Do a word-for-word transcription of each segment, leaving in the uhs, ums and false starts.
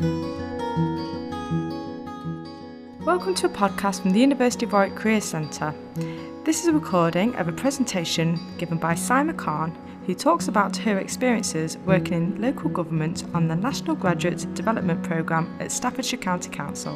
Welcome to a podcast from the University of Warwick Careers Centre. This is a recording of a presentation given by Saima Khan, who talks about her experiences working in local government on the National Graduate Development Programme at Staffordshire County Council.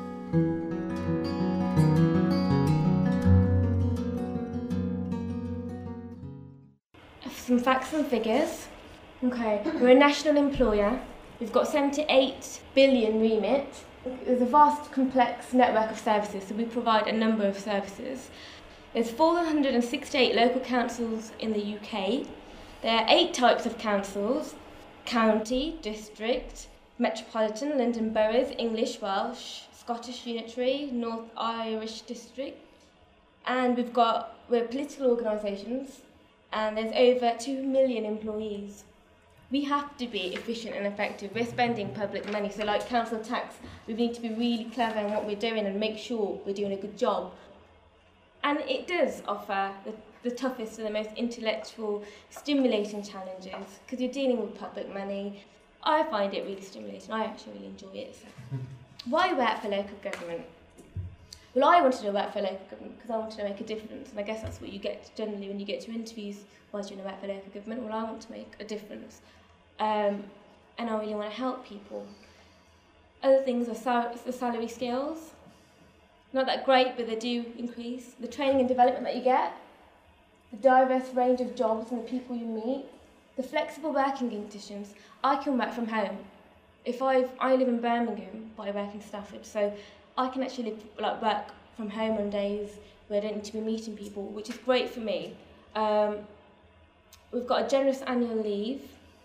Some facts and figures. Okay, we're a national employer. We've got seventy-eight billion remit. There's a vast, complex network of services, so we provide a number of services. There's four hundred sixty-eight local councils in the U K. There are eight types of councils: county, district, metropolitan, London boroughs, English, Welsh, Scottish unitary, North Irish district. And we've got, we're political organisations, and there's over two million employees. We have to be efficient and effective. We're spending public money, so like council tax, we need to be really clever in what we're doing and make sure we're doing a good job. And it does offer the, the toughest and the most intellectual, stimulating challenges, because you're dealing with public money. I find it really stimulating. I actually really enjoy it. So. Why work for local government? Well, I wanted to work for local government because I wanted to make a difference, and I guess that's what you get generally when you get to interviews. Why do you want to work for local government? Well, I want to make a difference, um, and I really want to help people. Other things are sal- the salary scales. Not that great, but they do increase. The training and development that you get, the diverse range of jobs and the people you meet, the flexible working conditions. I can work from home. If I've, I live in Birmingham, but I work in Stafford, so I can actually like work from home on days where I don't need to be meeting people, which is great for me. Um, we've got a generous annual leave.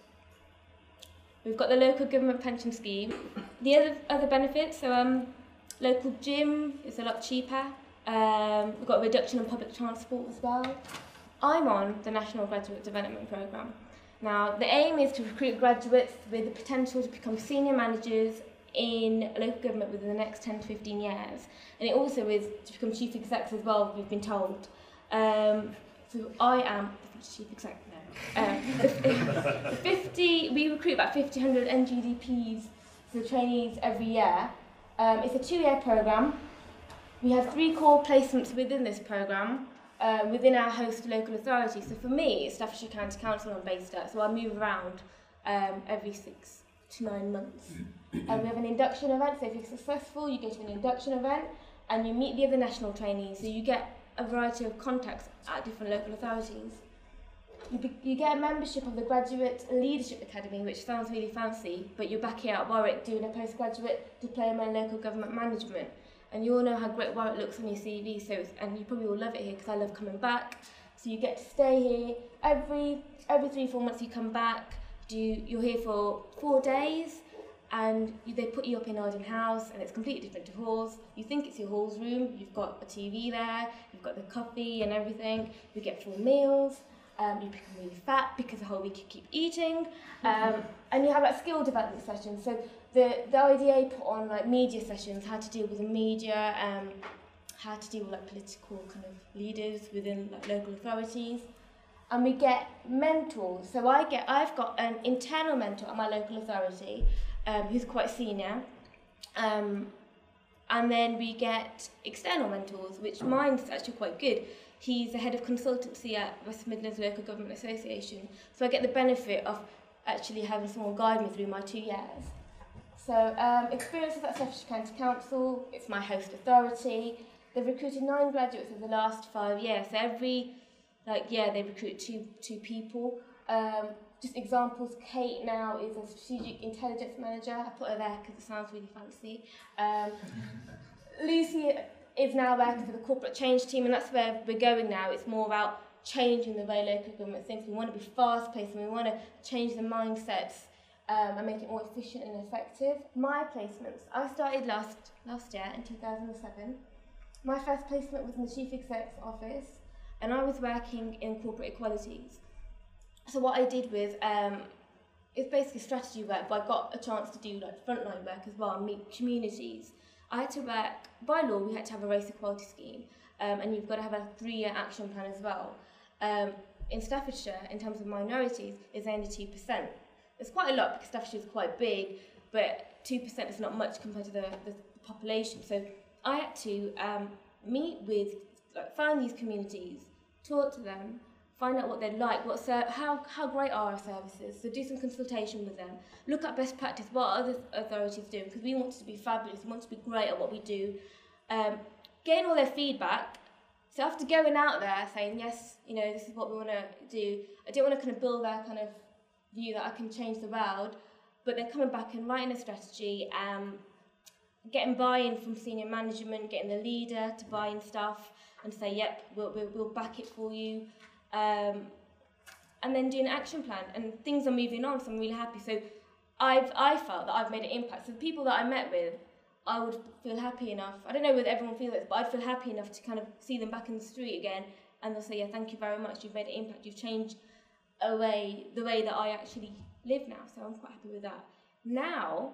We've got the local government pension scheme. The other other benefits, so um, local gym is a lot cheaper. Um, we've got a reduction on public transport as well. I'm on the National Graduate Development Programme. Now, the aim is to recruit graduates with the potential to become senior managers in local government within the next ten to fifteen years. And it also is to become chief execs as well, we've been told. Um, so I am the chief exec now. Um, the, the fifty, we recruit about fifty, one hundred N G D Ps, so trainees every year. Um, it's a two-year programme. We have three core placements within this programme, uh, within our host local authority. So for me, it's Staffordshire County Council I'm based at, so I move around um, every six to nine months. And we have an induction event, so if you're successful, you go to an induction event and you meet the other national trainees, so you get a variety of contacts at different local authorities. You, be, you get a membership of the Graduate Leadership Academy, which sounds really fancy, but you're back here at Warwick doing a postgraduate diploma in local government management. And you all know how great Warwick looks on your C V, so it's, and you probably all love it here because I love coming back. So you get to stay here every every three, four months you come back. Do, you're here for four days, and you, they put you up in Arden House, and it's completely different to halls. You think it's your halls room, you've got a T V there, you've got the coffee and everything, you get full meals, um, you become really fat because the whole week you keep eating, um, and you have like skill development sessions. So the, the I D A put on like media sessions, how to deal with the media, um, how to deal with like political kind of leaders within like local authorities. And we get mentors. So I get, I've got an internal mentor at my local authority, um, who's quite senior. Um, and then we get external mentors, which mine's actually quite good. He's the head of consultancy at West Midlands Local Government Association. So I get the benefit of actually having someone guide me through my two years. So um, experiences at Staffordshire County Council, it's my host authority. They've recruited nine graduates in the last five years. So every Like, yeah, they recruit two two people. Um, just examples, Kate now is a strategic intelligence manager. I put her there because it sounds really fancy. Um, Lucy is now working for the corporate change team, and that's where we're going now. It's more about changing the way local government thinks. We want to be fast-paced, and we want to change the mindsets um, and make it more efficient and effective. My placements, I started last, last year in two thousand seven. My first placement was in the chief exec's office, and I was working in corporate equalities. So what I did was, um, it's basically strategy work, but I got a chance to do like frontline work as well, and meet communities. I had to work, by law we had to have a race equality scheme, um, and you've got to have a three-year action plan as well. Um, in Staffordshire, in terms of minorities, it's only two percent. It's quite a lot because Staffordshire is quite big, but two percent is not much compared to the, the, the population. So I had to um, meet with, like, find these communities, talk to them, find out what they'd like, what ser- how, how great are our services, so do some consultation with them, look at best practice, what other authorities do, because we want to be fabulous, we want to be great at what we do, um, getting all their feedback. So after going out there saying, yes, you know, this is what we want to do, I didn't want to kind of build that kind of view that I can change the world, but they're coming back and writing a strategy, um, getting buy-in from senior management, getting the leader to buy in stuff and say, yep, we'll, we'll, we'll back it for you. Um, and then do an action plan, and things are moving on, so I'm really happy. So I've I felt that I've made an impact. So the people that I met with, I would feel happy enough. I don't know whether everyone feels this, but I'd feel happy enough to kind of see them back in the street again, and they'll say, yeah, thank you very much, you've made an impact, you've changed a way, the way that I actually live now. So I'm quite happy with that. Now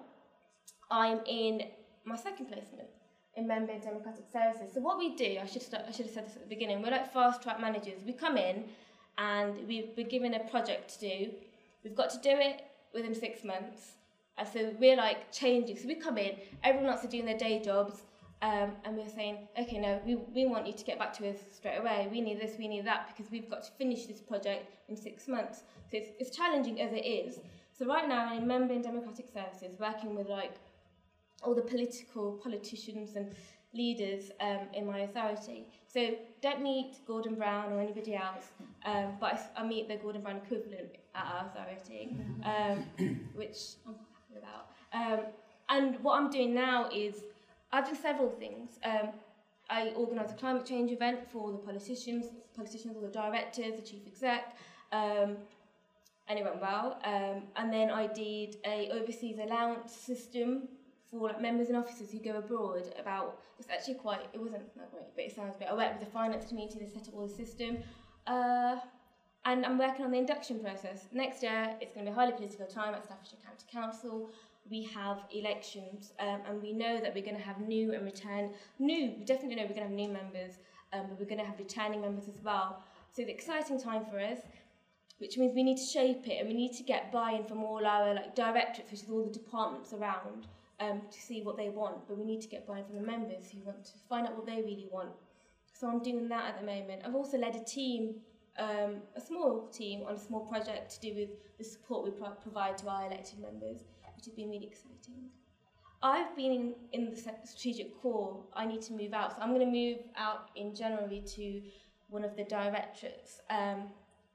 I'm in my second placement in Member in Democratic Services. So what we do, I should start, I should have said this at the beginning, we're like fast track managers. We come in and we've been given a project to do. We've got to do it within six months. And so we're like changing. So we come in, everyone else are doing their day jobs, um, and we're saying, okay, no, we, we want you to get back to us straight away. We need this, we need that, because we've got to finish this project in six months. So it's, it's challenging as it is. So right now I'm a Member in Democratic Services, working with like all the political politicians and leaders um, in my authority. So don't meet Gordon Brown or anybody else, um, but I, I meet the Gordon Brown equivalent at our authority, um, which I'm happy about. Um, and what I'm doing now is, I've done several things. Um, I organised a climate change event for the politicians, politicians, all the directors, the chief exec, um, and it went well. Um, and then I did a overseas allowance system for like members and officers who go abroad. About, it's actually quite, it wasn't that great, but it sounds great. I worked with the finance community, they set up all the system. Uh, and I'm working on the induction process. Next year, it's going to be a highly political time at Staffordshire County Council. We have elections, um, and we know that we're going to have new and return, new, we definitely know we're going to have new members, um, but we're going to have returning members as well. So it's an exciting time for us, which means we need to shape it, and we need to get buy-in from all our like directorates, which is all the departments around, Um, to see what they want, but we need to get buy-in from the members who want to find out what they really want. So I'm doing that at the moment. I've also led a team, um, a small team on a small project to do with the support we pro- provide to our elected members, which has been really exciting. I've been in, in the strategic core. I need to move out, so I'm going to move out in January to one of the directorates. Um,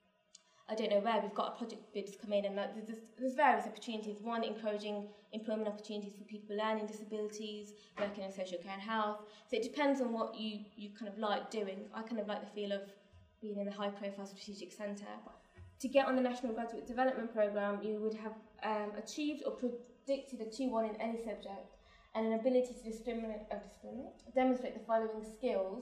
I don't know where, we've got a project bids come in, and like, there's, there's various opportunities. One, encouraging employment opportunities for people with learning disabilities, working in social care and health. So it depends on what you, you kind of like doing. I kind of like the feel of being in the high profile strategic centre. To get on the National Graduate Development Programme, you would have um, achieved or predicted a two one in any subject, and an ability to discriminate, uh, discriminate, demonstrate the following skills.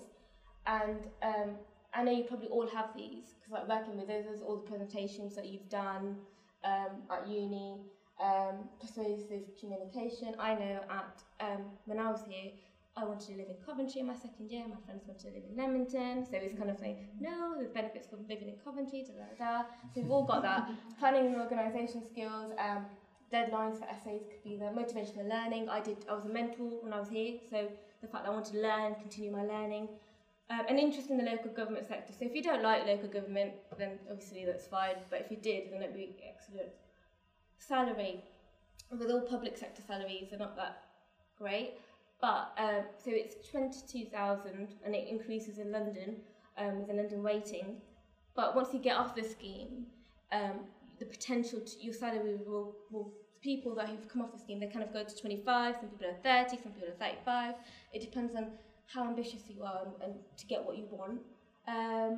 And um, I know you probably all have these, because like working with those, all the presentations that you've done um, at uni, um, persuasive communication. I know at um, when I was here, I wanted to live in Coventry in my second year, my friends wanted to live in Leamington, so it's kind of like, no, there's benefits from living in Coventry, da da da. So we've all got that. Planning and organisation skills, um, deadlines for essays could be there, motivational learning. I did, I was a mentor when I was here, so the fact that I wanted to learn, continue my learning. Um, an interest in the local government sector. So if you don't like local government, then obviously that's fine, but if you did, then it'd be excellent. Salary. With all public sector salaries, they're not that great, but um, so it's twenty-two thousand, and it increases in London, um, with a London weighting. But once you get off the scheme, um, the potential to, your salary will, will, people that have come off the scheme, they kind of go to twenty-five, some people are thirty, some people are thirty-five. It depends on how ambitious you are and, and to get what you want. Um,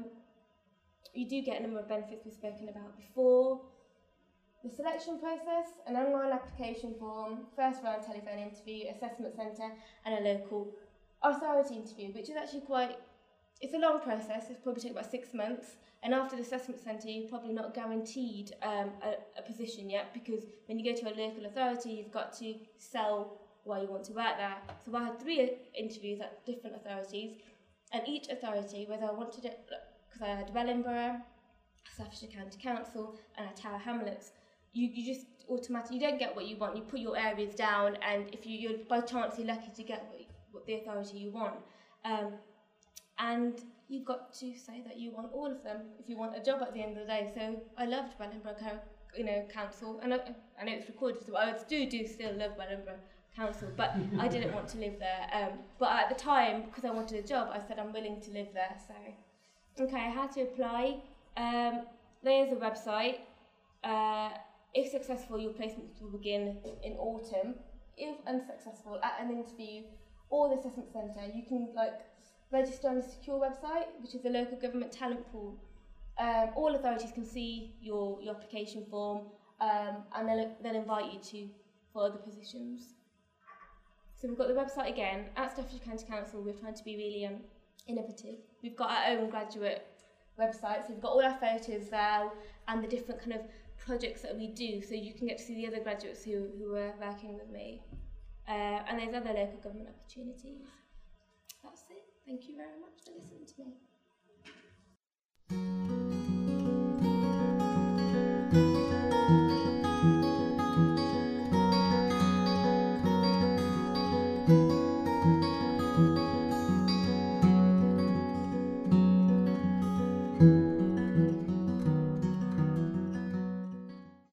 you do get a number of benefits we've spoken about before. The selection process, an online application form, first round telephone interview, assessment centre, and a local authority interview, which is actually quite, it's a long process, it's probably take about six months, and after the assessment centre you're probably not guaranteed um, a, a position yet, because when you go to a local authority you've got to sell why you want to work there. So I had three interviews at different authorities, and each authority, whether I wanted it, because I had Wellingborough, Staffordshire County Council, and Tower Hamlets, you, you just automatically, you don't get what you want. You put your areas down, and if you, you're by chance you're lucky to get what, what the authority you want. Um, and you've got to say that you want all of them if you want a job at the end of the day. So I loved Wellingborough, you know, Council, and I, I know it's recorded, so I do do still love Wellingborough Council, but I didn't want to live there. Um, but at the time, because I wanted a job, I said I'm willing to live there. So, okay, how to apply? Um, there's a website. Uh, if successful, your placements will begin in autumn. If unsuccessful, at an interview or the assessment centre, you can like register on the Secure website, which is a local government talent pool. Um, all authorities can see your, your application form, um, and they'll, they'll invite you to for other positions. So we've got the website again. At Staffordshire County Council, we're trying to be really um, innovative. We've got our own graduate website, so we've got all our photos there and the different kind of projects that we do, so you can get to see the other graduates who, who are working with me. Uh, and there's other local government opportunities. That's it. Thank you very much for listening to me.